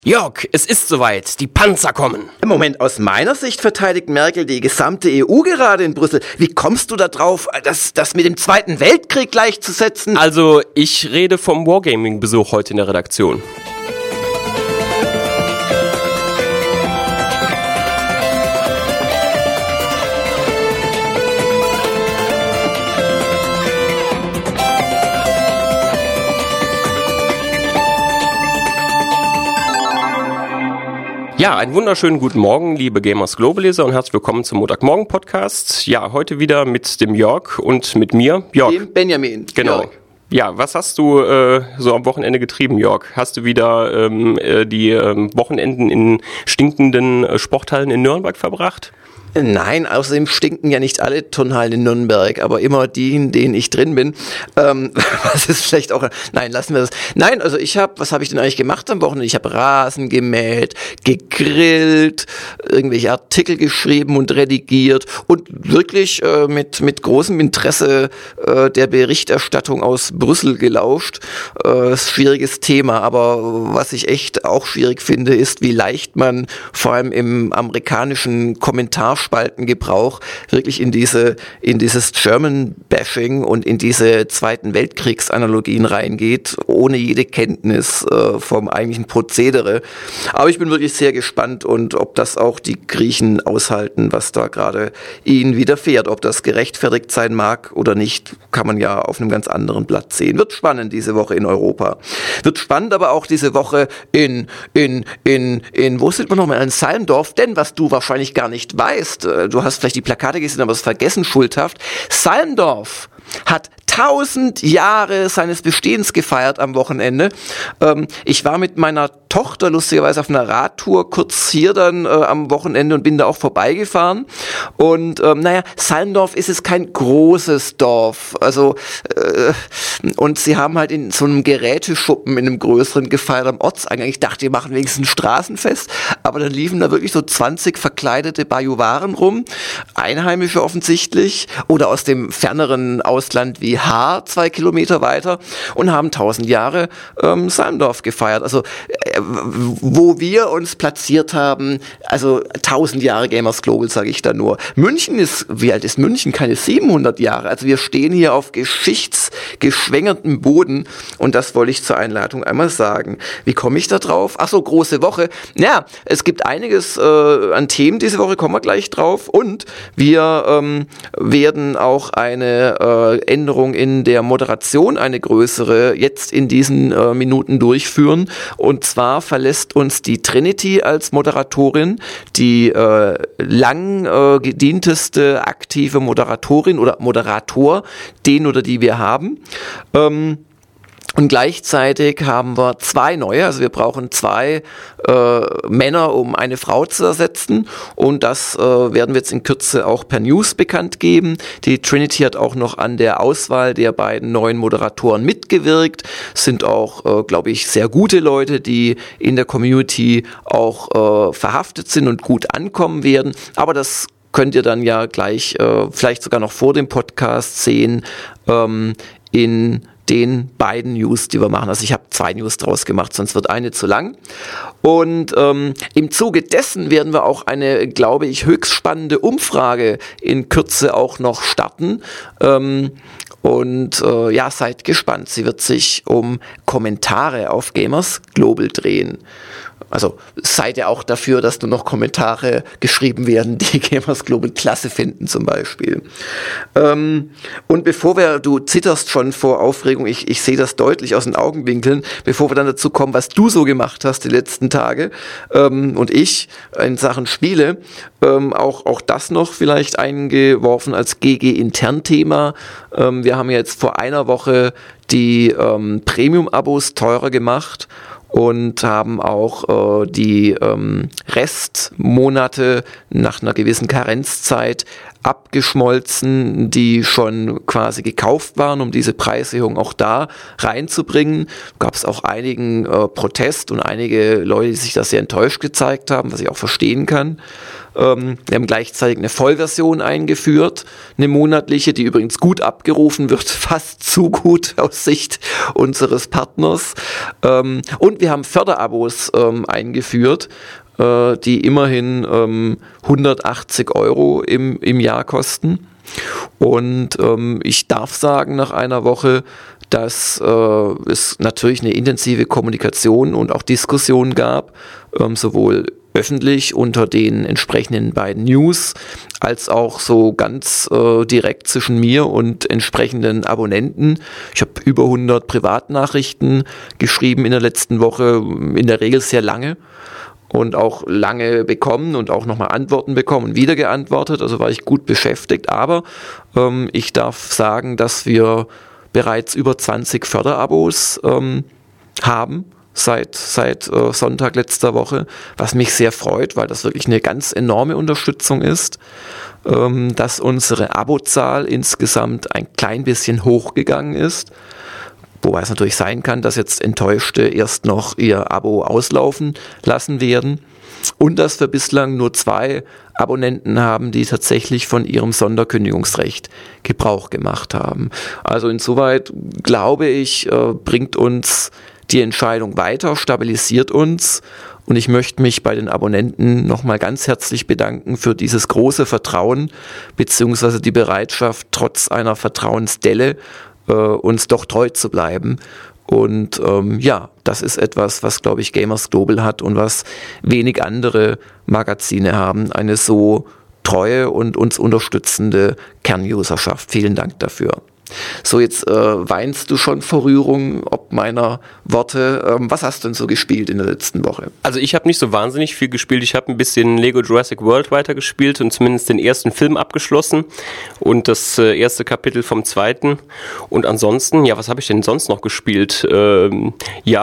Jörg, es ist soweit. Die Panzer kommen. Moment, aus meiner Sicht verteidigt Merkel die gesamte EU gerade in Brüssel. Wie kommst du da drauf, das mit dem Zweiten Weltkrieg gleichzusetzen? Also, ich rede vom Wargaming-Besuch heute in der Redaktion. Ja, einen wunderschönen guten Morgen, liebe Gamers Global Leser, und herzlich willkommen zum Montagmorgen-Podcast. Ja, heute wieder mit dem Jörg und mit mir, Jörg. Dem Benjamin. Genau. Jörg. Ja, was hast du so am Wochenende getrieben, Jörg? Hast du wieder die Wochenenden in stinkenden Sporthallen in Nürnberg verbracht? Nein, außerdem stinken ja nicht alle Turnhallen in Nürnberg, aber immer die, in denen ich drin bin. Was ist vielleicht auch... Nein, lassen wir das. Nein, also was habe ich denn eigentlich gemacht am Wochenende? Ich habe Rasen gemäht, gegrillt, irgendwelche Artikel geschrieben und redigiert und wirklich mit großem Interesse der Berichterstattung aus Brüssel gelauscht. Schwieriges Thema, aber was ich echt auch schwierig finde, ist, wie leicht man vor allem im amerikanischen Kommentarspaltengebrauch wirklich in dieses German-Bashing und in diese Zweiten Weltkriegsanalogien reingeht, ohne jede Kenntnis vom eigentlichen Prozedere. Aber ich bin wirklich sehr gespannt, und ob das auch die Griechen aushalten, was da gerade ihnen widerfährt. Ob das gerechtfertigt sein mag oder nicht, kann man ja auf einem ganz anderen Blatt sehen. Wird spannend diese Woche in Europa. Wird spannend aber auch diese Woche wo sind wir nochmal? In Salmdorf, denn was du wahrscheinlich gar nicht weißt, du hast vielleicht die Plakate gesehen, aber es vergessen schuldhaft. Salmdorf hat 1000 Jahre seines Bestehens gefeiert am Wochenende. Ich war mit meiner Tochter lustigerweise auf einer Radtour kurz hier dann am Wochenende und bin da auch vorbeigefahren. Und Salmdorf ist es kein großes Dorf. Also und sie haben halt in so einem Geräteschuppen in einem größeren gefeiert am Ortseingang. Ich dachte, wir machen wenigstens ein Straßenfest, aber dann liefen da wirklich so 20 verkleidete Bajuwaren rum, Einheimische offensichtlich oder aus dem ferneren Ausland wie Haar 2 Kilometer weiter, und haben 1000 Jahre Salmdorf gefeiert. Also wo wir uns platziert haben, also 1000 Jahre Gamers Global, sage ich da nur. Wie alt ist München? Keine 700 Jahre. Also wir stehen hier auf geschwängertem Boden, und das wollte ich zur Einleitung einmal sagen. Wie komme ich da drauf? Ach so, große Woche. Ja, es gibt einiges an Themen diese Woche, kommen wir gleich drauf, und wir werden auch eine Änderung in der Moderation, eine größere, jetzt in diesen Minuten durchführen. Und zwar verlässt uns die Trinity als Moderatorin, die lang gedienteste aktive Moderatorin oder Moderator, den oder die wir haben. Und gleichzeitig haben wir 2 neue, also wir brauchen 2 Männer, um eine Frau zu ersetzen, und das werden wir jetzt in Kürze auch per News bekannt geben. Die Trinity hat auch noch an der Auswahl der beiden neuen Moderatoren mitgewirkt, sind auch, glaube ich, sehr gute Leute, die in der Community auch verhaftet sind und gut ankommen werden, aber das könnt ihr dann ja gleich, vielleicht sogar noch vor dem Podcast sehen, in den beiden News, die wir machen. Also ich habe 2 News draus gemacht, sonst wird eine zu lang. Und im Zuge dessen werden wir auch eine, glaube ich, höchst spannende Umfrage in Kürze auch noch starten. Seid gespannt. Sie wird sich um Kommentare auf Gamers Global drehen. Also seid ihr auch dafür, dass nur noch Kommentare geschrieben werden, die Gamers Global klasse finden zum Beispiel. Und du zitterst schon vor Aufregung, ich sehe das deutlich aus den Augenwinkeln, bevor wir dann dazu kommen, was du so gemacht hast die letzten Tage, und ich in Sachen Spiele, auch das noch vielleicht eingeworfen als GG-Intern-Thema. Wir haben jetzt vor einer Woche die Premium-Abos teurer gemacht und haben auch die Restmonate nach einer gewissen Karenzzeit abgeschmolzen, die schon quasi gekauft waren, um diese Preiserhöhung auch da reinzubringen. Gab es auch einigen Protest und einige Leute, die sich da sehr enttäuscht gezeigt haben, was ich auch verstehen kann. Wir haben gleichzeitig eine Vollversion eingeführt, eine monatliche, die übrigens gut abgerufen wird, fast zu gut aus Sicht unseres Partners. Und wir haben Förderabos eingeführt, die immerhin 180 € im Jahr kosten. Und ich darf sagen, nach einer Woche, dass es natürlich eine intensive Kommunikation und auch Diskussion gab, sowohl öffentlich unter den entsprechenden beiden News, als auch so ganz direkt zwischen mir und entsprechenden Abonnenten. Ich habe über 100 Privatnachrichten geschrieben in der letzten Woche, in der Regel sehr lange. Und auch lange bekommen und auch nochmal Antworten bekommen und wieder geantwortet. Also war ich gut beschäftigt. Aber ich darf sagen, dass wir bereits über 20 Förderabos haben seit Sonntag letzter Woche, was mich sehr freut, weil das wirklich eine ganz enorme Unterstützung ist, dass unsere Abozahl insgesamt ein klein bisschen hochgegangen ist. Wobei es natürlich sein kann, dass jetzt Enttäuschte erst noch ihr Abo auslaufen lassen werden. Und dass wir bislang nur 2 Abonnenten haben, die tatsächlich von ihrem Sonderkündigungsrecht Gebrauch gemacht haben. Also insoweit, glaube ich, bringt uns die Entscheidung weiter, stabilisiert uns. Und ich möchte mich bei den Abonnenten nochmal ganz herzlich bedanken für dieses große Vertrauen, beziehungsweise die Bereitschaft, trotz einer Vertrauensdelle uns doch treu zu bleiben. Und das ist etwas, was, glaube ich, Gamers Global hat und was wenig andere Magazine haben. Eine so treue und uns unterstützende Kernuserschaft. Vielen Dank dafür. So, jetzt weinst du schon vor Rührung ob meiner Worte. Was hast du denn so gespielt in der letzten Woche? Also ich habe nicht so wahnsinnig viel gespielt. Ich habe ein bisschen Lego Jurassic World weitergespielt und zumindest den ersten Film abgeschlossen und das erste Kapitel vom zweiten. Und ansonsten, was habe ich denn sonst noch gespielt? Ich habe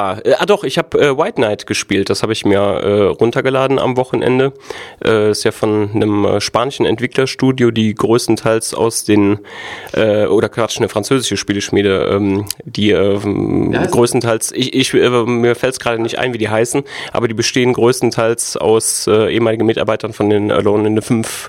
White Knight gespielt. Das habe ich mir runtergeladen am Wochenende. Ist ja von einem spanischen Entwicklerstudio, die größtenteils aus den eine französische Spieleschmiede, die größtenteils, mir fällt es gerade nicht ein, wie die heißen, aber die bestehen größtenteils aus ehemaligen Mitarbeitern von den Alone in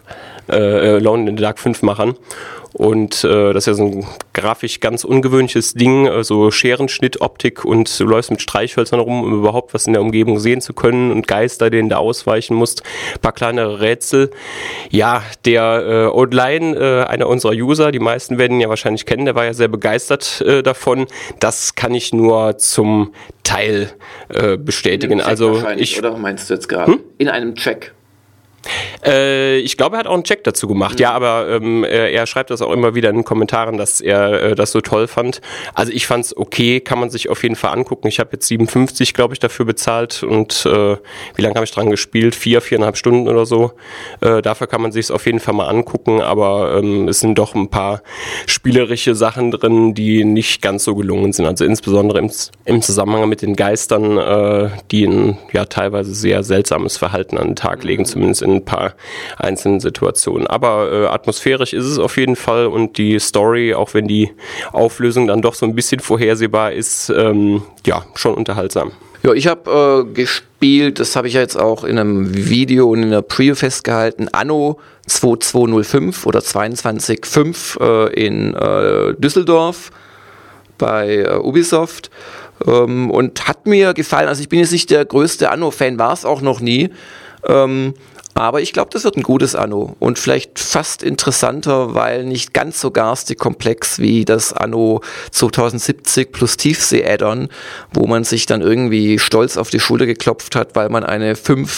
the Dark 5 Machern. Und das ist ja so ein grafisch ganz ungewöhnliches Ding, so Scherenschnitt-Optik und du läufst mit Streichhölzern rum, um überhaupt was in der Umgebung sehen zu können und Geister, denen du ausweichen musst. Ein paar kleinere Rätsel. Ja, der Oldline, einer unserer User, die meisten werden ihn ja wahrscheinlich kennen, der war ja sehr begeistert davon. Das kann ich nur zum Teil bestätigen. Also oder meinst du jetzt gerade? In einem Check. Ich glaube, er hat auch einen Check dazu gemacht. Ja, aber er schreibt das auch immer wieder in den Kommentaren, dass er das so toll fand. Also ich fand's okay, kann man sich auf jeden Fall angucken. Ich habe jetzt 57, glaube ich, dafür bezahlt und wie lange habe ich dran gespielt? 4,5 Stunden oder so. Dafür kann man sich's auf jeden Fall mal angucken, aber es sind doch ein paar spielerische Sachen drin, die nicht ganz so gelungen sind. Also insbesondere im Zusammenhang mit den Geistern, die ein teilweise sehr seltsames Verhalten an den Tag legen, zumindest in ein paar einzelnen Situationen. Aber atmosphärisch ist es auf jeden Fall und die Story, auch wenn die Auflösung dann doch so ein bisschen vorhersehbar ist, schon unterhaltsam. Ja, ich habe gespielt, das habe ich ja jetzt auch in einem Video und in der Preview festgehalten, Anno 2205 oder 22.5 in Düsseldorf bei Ubisoft und hat mir gefallen. Also ich bin jetzt nicht der größte Anno-Fan, war es auch noch nie. Aber ich glaube, das wird ein gutes Anno und vielleicht fast interessanter, weil nicht ganz so garstig komplex wie das Anno 2070 plus Tiefsee-Add-on, wo man sich dann irgendwie stolz auf die Schulter geklopft hat, weil man eine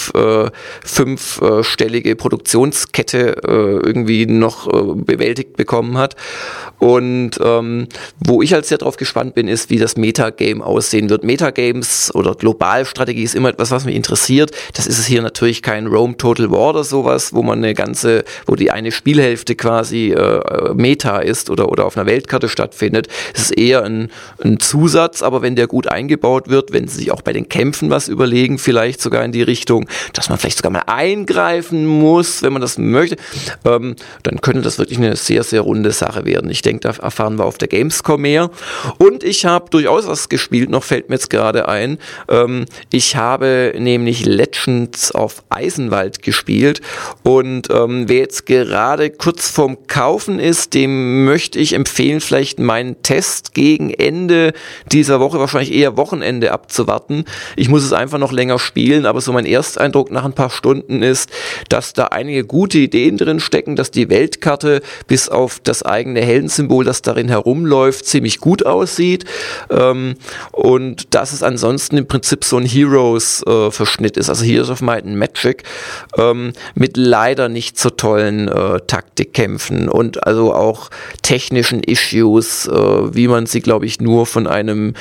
fünfstellige Produktionskette irgendwie noch bewältigt bekommen hat. Und wo ich halt sehr drauf gespannt bin, ist, wie das Metagame aussehen wird. Metagames oder Globalstrategie ist immer etwas, was mich interessiert. Das ist es hier natürlich kein Rome Total War oder sowas, wo die eine Spielhälfte quasi Meta ist oder auf einer Weltkarte stattfindet. Es ist eher ein Zusatz, aber wenn der gut eingebaut wird, wenn sie sich auch bei den Kämpfen was überlegen, vielleicht sogar in die Richtung, dass man vielleicht sogar mal eingreifen muss, wenn man das möchte, dann könnte das wirklich eine sehr, sehr runde Sache werden. Ich denke, da erfahren wir auf der Gamescom mehr. Und ich habe durchaus was gespielt, noch fällt mir jetzt gerade ein. Ich habe nämlich Legends of Eisenwald gespielt und wer jetzt gerade kurz vorm Kaufen ist, dem möchte ich empfehlen, vielleicht meinen Test gegen Ende dieser Woche, wahrscheinlich eher Wochenende abzuwarten. Ich muss es einfach noch länger spielen, aber so mein Ersteindruck nach ein paar Stunden ist, dass da einige gute Ideen drin stecken, dass die Weltkarte bis auf das eigene Heldensymbol, das darin herumläuft, ziemlich gut aussieht und dass es ansonsten im Prinzip so ein Heroes-Verschnitt ist, also Heroes of Might and Magic mit leider nicht so tollen Taktikkämpfen und also auch technischen Issues, wie man sie, glaube ich, nur von einem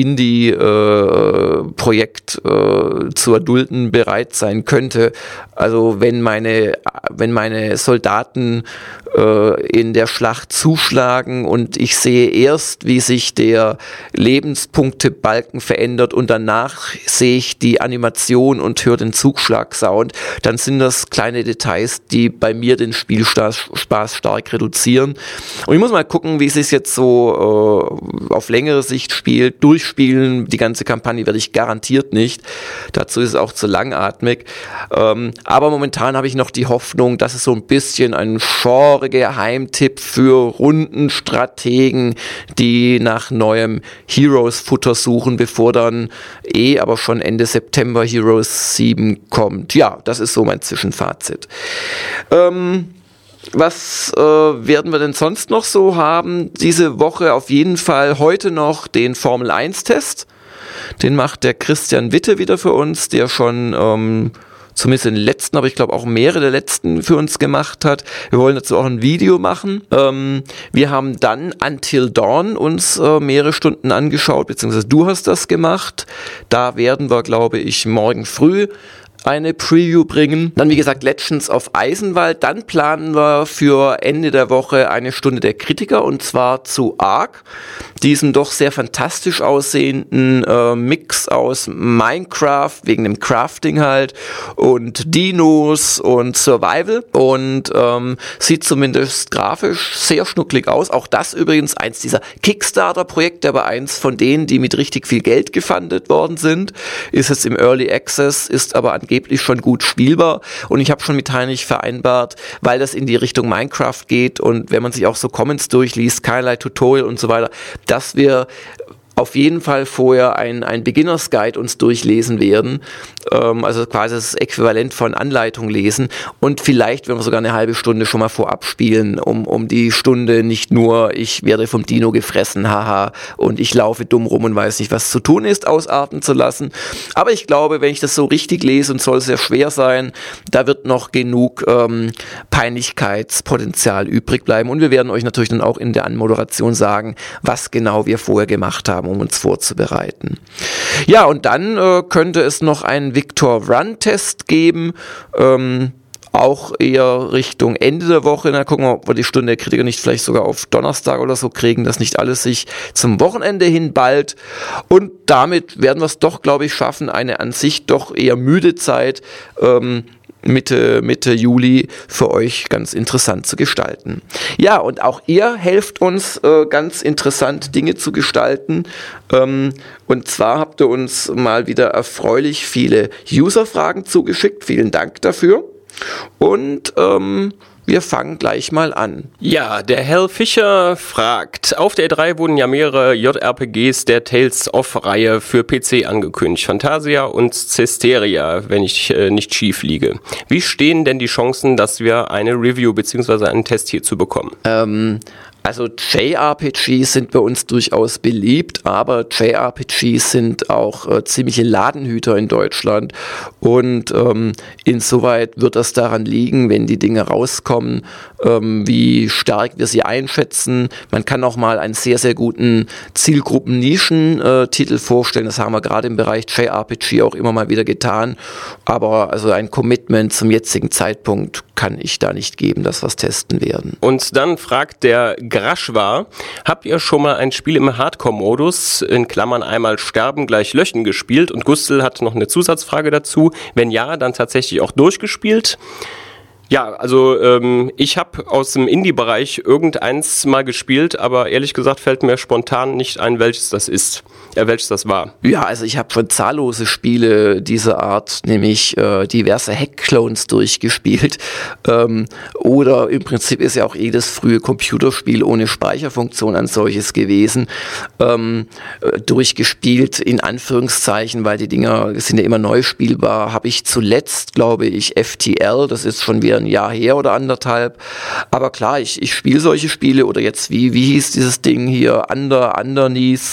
Indie-Projekt zu erdulden bereit sein könnte. Also wenn meine Soldaten in der Schlacht zuschlagen und ich sehe erst, wie sich der Lebenspunktebalken verändert und danach sehe ich die Animation und höre den Zugschlag-Sound, dann sind das kleine Details, die bei mir den Spielspaß stark reduzieren. Und ich muss mal gucken, wie es sich jetzt so auf längere Sicht spielt. Durchspielen, die ganze Kampagne werde ich garantiert nicht. Dazu ist es auch zu langatmig. Aber momentan habe ich noch die Hoffnung, dass es so ein bisschen ein Genre-Geheimtipp für Rundenstrategen, die nach neuem Heroes-Futter suchen, bevor dann aber schon Ende September Heroes 7 kommt. Ja, das ist so mein Zwischenfazit. Was werden wir denn sonst noch so haben? Diese Woche auf jeden Fall heute noch den Formel 1-Test. Den macht der Christian Witte wieder für uns, der schon zumindest den letzten, aber ich glaube auch mehrere der letzten für uns gemacht hat. Wir wollen dazu auch ein Video machen. Wir haben dann Until Dawn uns mehrere Stunden angeschaut, beziehungsweise du hast das gemacht. Da werden wir, glaube ich, morgen früh eine Preview bringen. Dann, wie gesagt, Legends of Eisenwald. Dann planen wir für Ende der Woche eine Stunde der Kritiker und zwar zu Ark, diesem doch sehr fantastisch aussehenden Mix aus Minecraft, wegen dem Crafting halt, und Dinos und Survival und sieht zumindest grafisch sehr schnucklig aus. Auch das übrigens eins dieser Kickstarter-Projekte, aber eins von denen, die mit richtig viel Geld gefundet worden sind. Ist jetzt im Early Access, ist aber angeblich schon gut spielbar und ich habe schon mit Heinrich vereinbart, weil das in die Richtung Minecraft geht und wenn man sich auch so Comments durchliest, keinerlei Tutorial und so weiter, dass wir auf jeden Fall vorher ein Beginners Guide uns durchlesen werden, also quasi das Äquivalent von Anleitung lesen und vielleicht werden wir sogar eine halbe Stunde schon mal vorab spielen, um die Stunde nicht nur ich werde vom Dino gefressen, haha, und ich laufe dumm rum und weiß nicht, was zu tun ist, ausarten zu lassen. Aber ich glaube, wenn ich das so richtig lese und soll sehr schwer sein, da wird noch genug Peinlichkeitspotenzial übrig bleiben und wir werden euch natürlich dann auch in der Anmoderation sagen, was genau wir vorher gemacht haben, um uns vorzubereiten. Ja, und dann könnte es noch einen Victor-Run-Test geben, auch eher Richtung Ende der Woche. Dann gucken wir, ob wir die Stunde der Kritiker nicht vielleicht sogar auf Donnerstag oder so kriegen, dass nicht alles sich zum Wochenende hin ballt. Und damit werden wir es doch, glaube ich, schaffen, eine an sich doch eher müde Zeit Mitte Juli für euch ganz interessant zu gestalten. Ja, und auch ihr helft uns ganz interessant Dinge zu gestalten. Und zwar habt ihr uns mal wieder erfreulich viele User-Fragen zugeschickt. Vielen Dank dafür. Und wir fangen gleich mal an. Ja, der Hal Fischer fragt, auf der E3 wurden ja mehrere JRPGs der Tales-of-Reihe für PC angekündigt. Phantasia und Cesteria, wenn ich nicht schief liege. Wie stehen denn die Chancen, dass wir eine Review bzw. einen Test hierzu bekommen? Also JRPGs sind bei uns durchaus beliebt, aber JRPGs sind auch ziemliche Ladenhüter in Deutschland und insoweit wird das daran liegen, wenn die Dinge rauskommen, wie stark wir sie einschätzen. Man kann auch mal einen sehr, sehr guten Zielgruppen-Nischen-Titel vorstellen, das haben wir gerade im Bereich JRPG auch immer mal wieder getan, aber also ein Commitment zum jetzigen Zeitpunkt kann ich da nicht geben, dass wir es testen werden. Und dann fragt der Graschwa, habt ihr schon mal ein Spiel im Hardcore-Modus, in Klammern einmal sterben, gleich löschen gespielt? Und Gustl hat noch eine Zusatzfrage dazu. Wenn ja, dann tatsächlich auch durchgespielt? Ja, also ich habe aus dem Indie-Bereich irgendeins mal gespielt, aber ehrlich gesagt fällt mir spontan nicht ein, welches das ist, welches das war. Ja, also ich habe schon zahllose Spiele dieser Art, nämlich diverse Hack-Clones durchgespielt. Oder im Prinzip ist ja auch jedes frühe Computerspiel ohne Speicherfunktion ein solches gewesen. Durchgespielt in Anführungszeichen, weil die Dinger sind ja immer neu spielbar, habe ich zuletzt, glaube ich, FTL, das ist schon wieder ein Jahr her oder anderthalb. Aber klar, ich spiele solche Spiele oder jetzt, wie hieß dieses Ding hier? Underneath.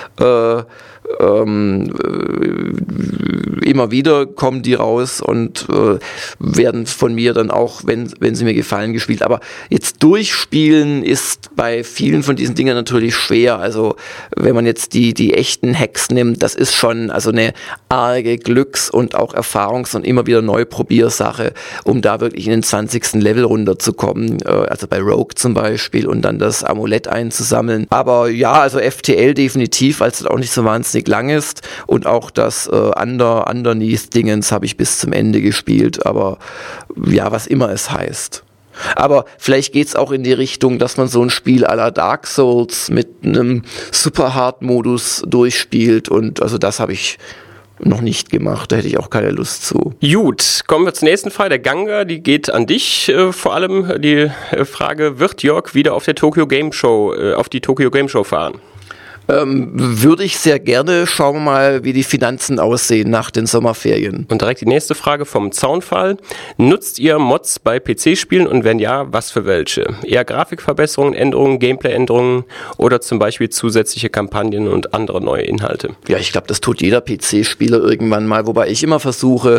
Immer wieder kommen die raus und werden von mir dann auch, wenn sie mir gefallen, gespielt. Aber jetzt durchspielen ist bei vielen von diesen Dingen natürlich schwer. Also wenn man jetzt die echten Hacks nimmt, das ist schon also eine arge Glücks- und auch Erfahrungs- und immer wieder Neuprobiersache, um da wirklich in den 20. Level runterzukommen. Also bei Rogue zum Beispiel und dann das Amulett einzusammeln. Aber ja, also FTL definitiv, weil es auch nicht so wahnsinnig lang ist und auch das Underneath-Dingens habe ich bis zum Ende gespielt, aber ja, was immer es heißt. Aber vielleicht geht's auch in die Richtung, dass man so ein Spiel à la Dark Souls mit einem Super-Hard-Modus durchspielt und also das habe ich noch nicht gemacht, da hätte ich auch keine Lust zu. Gut, kommen wir zur nächsten Frage. Der Ganga, die geht an dich vor allem. Die Frage, wird Jörg wieder auf die Tokyo Game Show fahren? Würde ich sehr gerne. Schauen wir mal, wie die Finanzen aussehen nach den Sommerferien. Und direkt die nächste Frage vom Zaunfall. Nutzt ihr Mods bei PC-Spielen und wenn ja, was für welche? Eher Grafikverbesserungen, Änderungen, Gameplay-Änderungen oder zum Beispiel zusätzliche Kampagnen und andere neue Inhalte? Ja, ich glaube, das tut jeder PC-Spieler irgendwann mal, wobei ich immer versuche,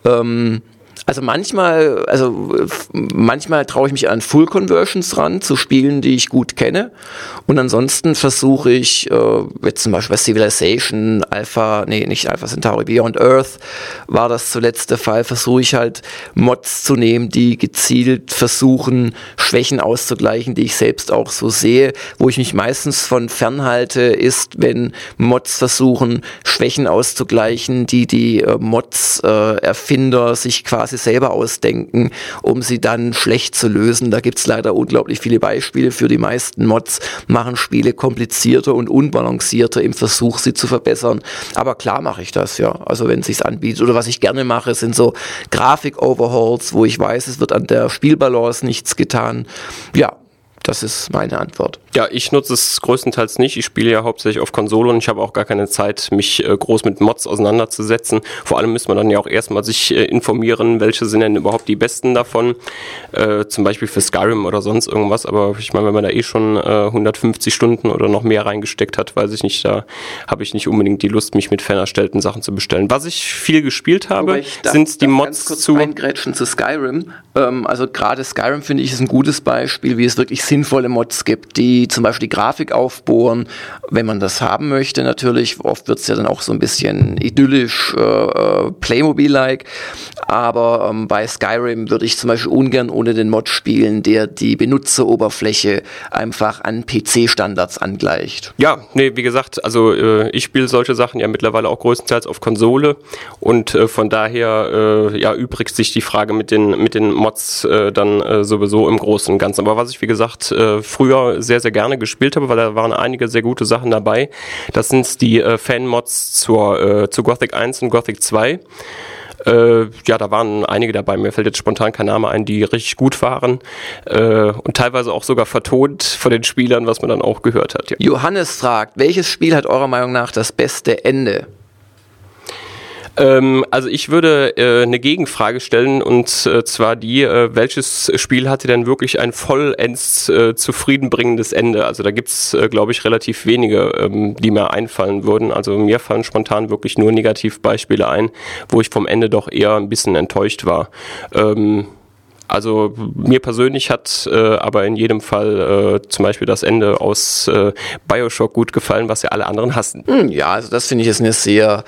Also manchmal traue ich mich an Full Conversions ran, zu Spielen, die ich gut kenne. Und ansonsten versuche ich, jetzt zum Beispiel bei Civilization, nicht Alpha Centauri, Beyond Earth war das zuletzt der Fall, versuche ich halt Mods zu nehmen, die gezielt versuchen, Schwächen auszugleichen, die ich selbst auch so sehe. Wo ich mich meistens von fernhalte, ist, wenn Mods versuchen, Schwächen auszugleichen, die Mods-Erfinder sich quasi selber ausdenken, um sie dann schlecht zu lösen. Da gibt's leider unglaublich viele Beispiele für. Die meisten Mods machen Spiele komplizierter und unbalancierter im Versuch, sie zu verbessern. Aber klar mache ich das, ja. Also wenn es sich anbietet. Oder was ich gerne mache, sind so Grafik-Overhauls, wo ich weiß, es wird an der Spielbalance nichts getan. Ja, das ist meine Antwort. Ja, ich nutze es größtenteils nicht. Ich spiele ja hauptsächlich auf Konsole und ich habe auch gar keine Zeit, mich groß mit Mods auseinanderzusetzen. Vor allem müsste man dann ja auch erstmal sich informieren, welche sind denn überhaupt die besten davon. Zum Beispiel für Skyrim oder sonst irgendwas. Aber ich meine, wenn man da eh schon 150 Stunden oder noch mehr reingesteckt hat, weiß ich nicht, da habe ich nicht unbedingt die Lust, mich mit fan erstellten Sachen zu bestellen. Was ich viel gespielt habe, sind die Mods zu eingrätschen zu Skyrim. Also gerade Skyrim, finde ich, ist ein gutes Beispiel, wie es wirklich sinnvolle Mods gibt, die zum Beispiel die Grafik aufbohren, wenn man das haben möchte natürlich. Oft wird es ja dann auch so ein bisschen idyllisch, Playmobil-like. Aber bei Skyrim würde ich zum Beispiel ungern ohne den Mod spielen, der die Benutzeroberfläche einfach an PC-Standards angleicht. Ja, nee, wie gesagt, also ich spiele solche Sachen ja mittlerweile auch größtenteils auf Konsole und von daher übrigt sich die Frage mit den Mods dann sowieso im Großen und Ganzen. Aber was ich, wie gesagt, früher sehr, sehr gerne gespielt habe, weil da waren einige sehr gute Sachen dabei. Das sind die Fan-Mods zu Gothic 1 und Gothic 2. Da waren einige dabei, mir fällt jetzt spontan kein Name ein, die richtig gut waren und teilweise auch sogar vertont von den Spielern, was man dann auch gehört hat. Ja. Johannes fragt, welches Spiel hat eurer Meinung nach das beste Ende? Also ich würde eine Gegenfrage stellen und zwar die, welches Spiel hatte denn wirklich ein vollends zufriedenbringendes Ende? Also da gibt's, glaube ich, relativ wenige, die mir einfallen würden. Also mir fallen spontan wirklich nur Negativbeispiele ein, wo ich vom Ende doch eher ein bisschen enttäuscht war. Also mir persönlich hat aber in jedem Fall zum Beispiel das Ende aus BioShock gut gefallen, was ja alle anderen hassen. Ja, also das finde ich ist eine sehr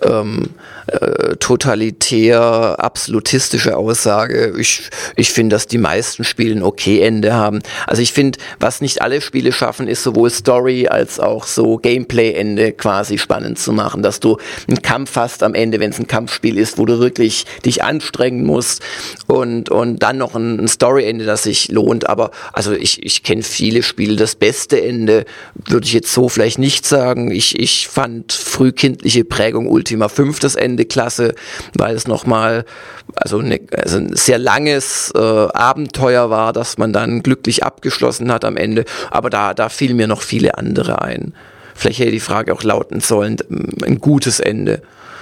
totalitär, absolutistische Aussage. Ich finde, dass die meisten Spiele ein okay Ende haben. Also ich finde, was nicht alle Spiele schaffen, ist sowohl Story als auch so Gameplay-Ende quasi spannend zu machen, dass du einen Kampf hast am Ende, wenn es ein Kampfspiel ist, wo du wirklich dich anstrengen musst und dann noch ein Story-Ende, das sich lohnt. Aber also ich kenne viele Spiele. Das beste Ende würde ich jetzt so vielleicht nicht sagen. Ich fand frühkindliche Prägung Ultima 5 das Ende klasse, weil es nochmal also ein sehr langes Abenteuer war, das man dann glücklich abgeschlossen hat am Ende. Aber da fielen mir noch viele andere ein. Vielleicht hätte die Frage auch lauten sollen, ein gutes Ende.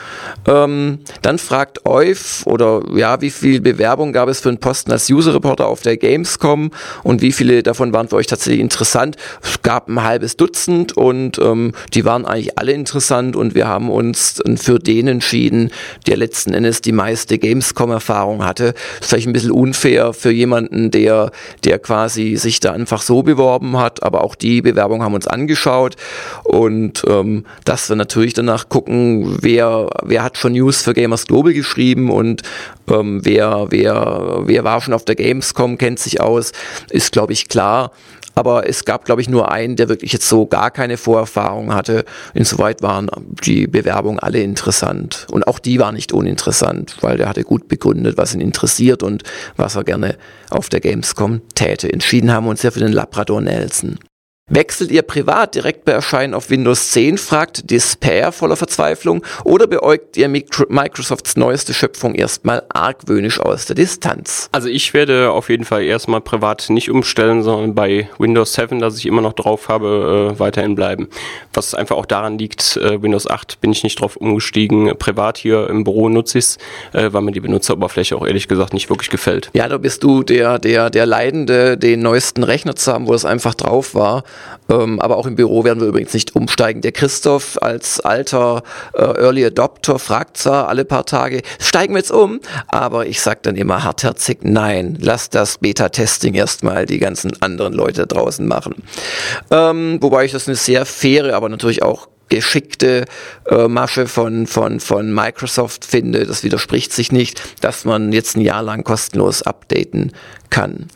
Dann fragt Euf, oder ja, wie viel Bewerbung gab es für einen Posten als User-Reporter auf der Gamescom und wie viele davon waren für euch tatsächlich interessant? Es gab ein halbes Dutzend und die waren eigentlich alle interessant und wir haben uns für den entschieden, der letzten Endes die meiste Gamescom-Erfahrung hatte. Das ist vielleicht ein bisschen unfair für jemanden, der quasi sich da einfach so beworben hat, aber auch die Bewerbung haben uns angeschaut und dass wir natürlich danach gucken, wer hat schon News für Gamers Global geschrieben und wer war schon auf der Gamescom, kennt sich aus, ist glaube ich klar. Aber es gab, glaube ich, nur einen, der wirklich jetzt so gar keine Vorerfahrung hatte. Insoweit waren die Bewerbungen alle interessant. Und auch die war nicht uninteressant, weil der hatte gut begründet, was ihn interessiert und was er gerne auf der Gamescom täte. Entschieden haben wir uns ja für den Labrador Nelson. Wechselt ihr privat direkt bei Erscheinen auf Windows 10, fragt Despair voller Verzweiflung, oder beäugt ihr Microsofts neueste Schöpfung erstmal argwöhnisch aus der Distanz? Also ich werde auf jeden Fall erstmal privat nicht umstellen, sondern bei Windows 7, das ich immer noch drauf habe, weiterhin bleiben. Was einfach auch daran liegt, Windows 8 bin ich nicht drauf umgestiegen. Privat hier im Büro nutze ich es, weil mir die Benutzeroberfläche auch ehrlich gesagt nicht wirklich gefällt. Ja, da bist du der Leidende, den neuesten Rechner zu haben, wo das einfach drauf war. Aber auch im Büro werden wir übrigens nicht umsteigen. Der Christoph als alter Early Adopter fragt zwar alle paar Tage, steigen wir jetzt um? Aber ich sag dann immer hartherzig, nein, lass das Beta-Testing erstmal die ganzen anderen Leute da draußen machen. Wobei ich das eine sehr faire, aber natürlich auch geschickte Masche von Microsoft finde. Das widerspricht sich nicht, dass man jetzt ein Jahr lang kostenlos updaten kann.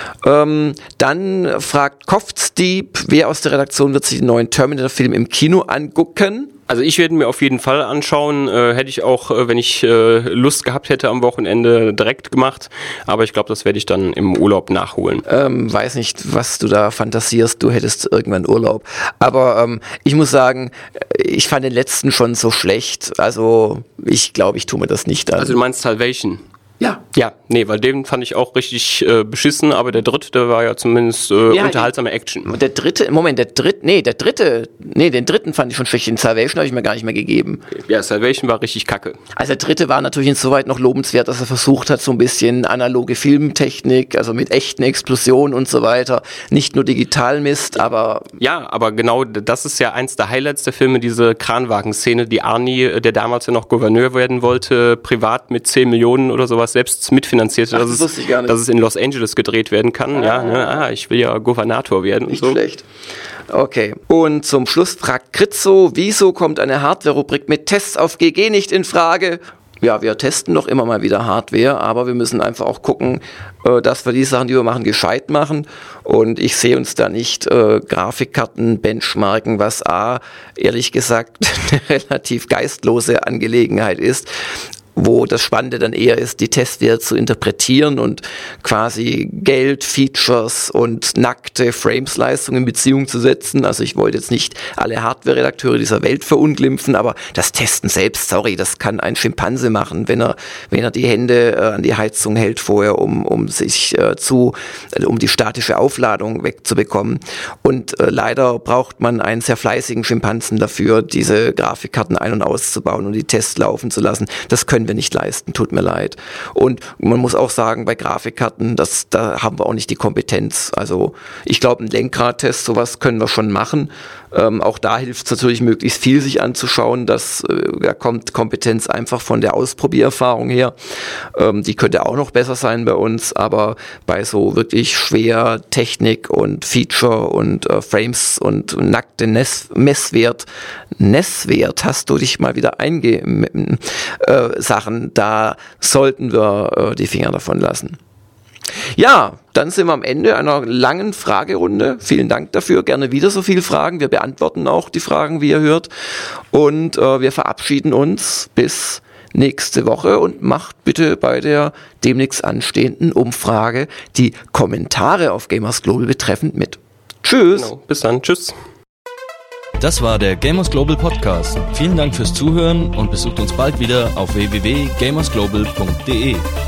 Dann fragt Koftsdieb, wer aus der Redaktion wird sich den neuen Terminator-Film im Kino angucken? Also ich werde mir auf jeden Fall anschauen, hätte ich auch, wenn ich Lust gehabt hätte am Wochenende, direkt gemacht, aber ich glaube, das werde ich dann im Urlaub nachholen. Weiß nicht, was du da fantasierst, du hättest irgendwann Urlaub, aber ich muss sagen, ich fand den letzten schon so schlecht, also ich glaube, ich tue mir das nicht an. Also du meinst Salvation? Ja, nee, weil den fand ich auch richtig beschissen, aber der dritte, der war ja zumindest unterhaltsame Action. Den dritten fand ich schon schlecht. Den Salvation habe ich mir gar nicht mehr gegeben. Ja, Salvation war richtig kacke. Also der dritte war natürlich insoweit noch lobenswert, dass er versucht hat, so ein bisschen analoge Filmtechnik, also mit echten Explosionen und so weiter, nicht nur Digitalmist, aber... Ja, aber genau, das ist ja eins der Highlights der Filme, diese Kranwagen-Szene, die Arnie, der damals ja noch Gouverneur werden wollte, privat mit 10 Millionen oder sowas selbst mitfinanzierte, dass es in Los Angeles gedreht werden kann. Ich will ja Gouvernator werden. Nicht und so. Schlecht. Okay. Und zum Schluss fragt Kritzo, wieso kommt eine Hardware-Rubrik mit Tests auf GG nicht in Frage? Ja, wir testen noch immer mal wieder Hardware, aber wir müssen einfach auch gucken, dass wir die Sachen, die wir machen, gescheit machen. Und ich sehe uns da nicht Grafikkarten benchmarken, was ehrlich gesagt eine relativ geistlose Angelegenheit ist. wo das Spannende dann eher ist, die Testwerte zu interpretieren und quasi Geld, Features und nackte Frames-Leistung in Beziehung zu setzen. Also ich wollte jetzt nicht alle Hardware-Redakteure dieser Welt verunglimpfen, aber das Testen selbst, sorry, das kann ein Schimpanse machen, wenn er die Hände an die Heizung hält vorher, um die statische Aufladung wegzubekommen. Und leider braucht man einen sehr fleißigen Schimpansen dafür, diese Grafikkarten ein- und auszubauen und die Tests laufen zu lassen. Das können wir nicht leisten, tut mir leid. Und man muss auch sagen, bei Grafikkarten, da haben wir auch nicht die Kompetenz. Also ich glaube, ein Lenkradtest, sowas können wir schon machen. Auch da hilft es natürlich, möglichst viel sich anzuschauen. Da kommt Kompetenz einfach von der Ausprobiererfahrung her. Die könnte auch noch besser sein bei uns, aber bei so wirklich schwer Technik und Feature und Frames und nackte Messwert hast du dich mal wieder Sachen, da sollten wir die Finger davon lassen. Ja, dann sind wir am Ende einer langen Fragerunde. Vielen Dank dafür. Gerne wieder so viele Fragen. Wir beantworten auch die Fragen, wie ihr hört. Und wir verabschieden uns bis nächste Woche und macht bitte bei der demnächst anstehenden Umfrage die Kommentare auf Gamers Global betreffend mit. Tschüss. Genau. Bis dann. Tschüss. Das war der Gamers Global Podcast. Vielen Dank fürs Zuhören und besucht uns bald wieder auf www.gamersglobal.de.